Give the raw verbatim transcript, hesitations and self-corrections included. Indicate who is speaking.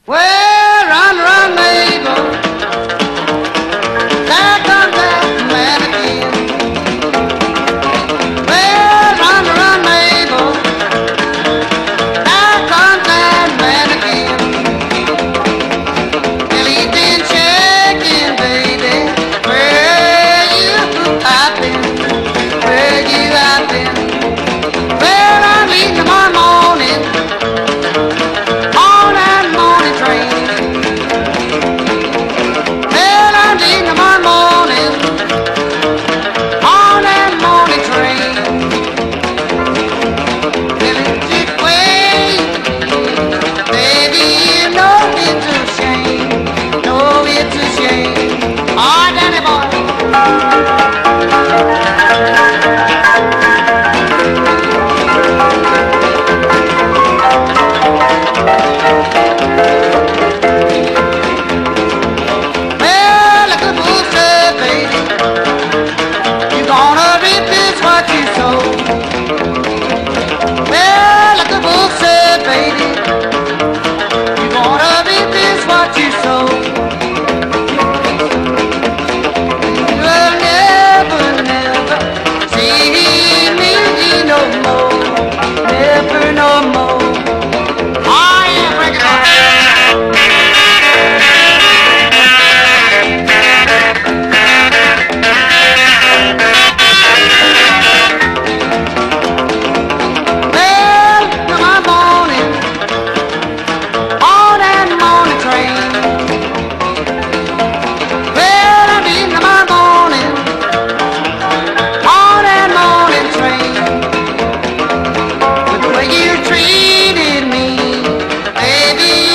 Speaker 1: Well, run, run, neighbor. There comes that man again. Well, run, run, neighbor. There comes that man again. Well, he's been checking, baby, where you have been, where you have been. Well, I'm leaving tomorrow morning on that morning train. Well, I'm leaving tomorrow morning on that morning train. Well, it's just way, baby, you know it's a shame. No, it's a shame. Oh, Danny boy. Well, like the book said, baby, you're gonna reap this what you sow. Well, like the book said, baby, you're gonna reap this what you sow.